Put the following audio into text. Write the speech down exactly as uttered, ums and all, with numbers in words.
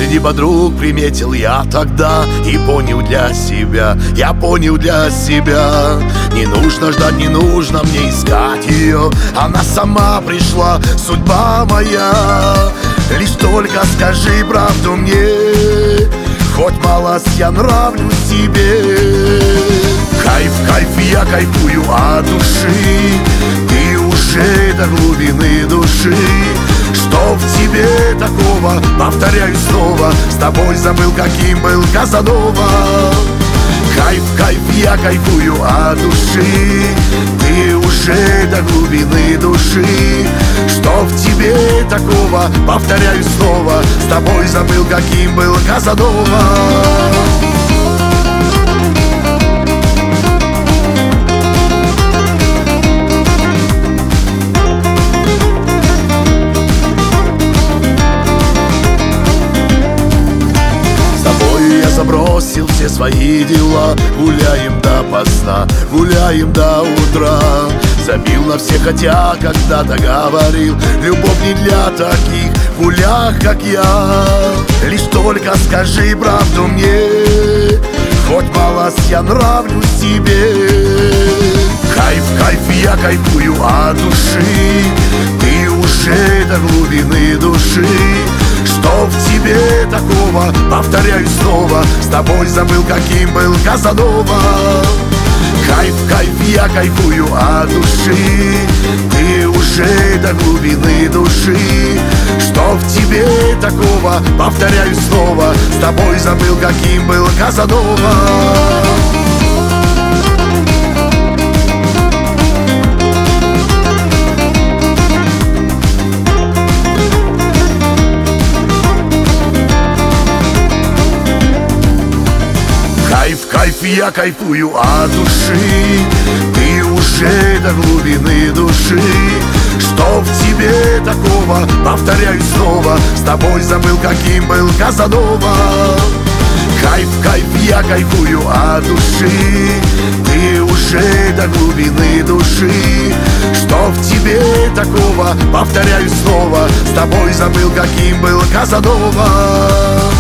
Среди подруг приметил я тогда и понял для себя, я понял для себя. Не нужно ждать, не нужно мне искать ее, она сама пришла, судьба моя. Лишь только скажи правду мне, хоть малость я нравлюсь тебе. Кайф, кайф, я кайфую от души, ты уже до глубины души. Что в тебе такого, повторяю снова, с тобой забыл, каким был Казанова. Кайф, кайф, я кайфую от души, ты уже до глубины души. Что в тебе такого, повторяю снова, с тобой забыл, каким был Казанова. Забросил все свои дела, гуляем до поздна, гуляем до утра. Забил на все, хотя когда-то говорил, любовь не для таких гулях, как я. Лишь только скажи правду мне, хоть малость я нравлюсь тебе. Кайф, кайф, я кайфую от души, ты уже до глубины души. Что в тебе такого, повторяю снова, с тобой забыл, каким был Казанова. Кайф, кайф, я кайфую от души, ты уже до глубины души. Что в тебе такого, повторяю снова, с тобой забыл, каким был Казанова. Кайф, кайф, я кайфую от души, ты уже до глубины души. Что в тебе такого, повторяю снова, с тобой забыл, каким был Казанова. Кайф, кайф, я кайфую от души, ты уже до глубины души. Что в тебе такого, повторяю снова, с тобой забыл, каким был Казанова.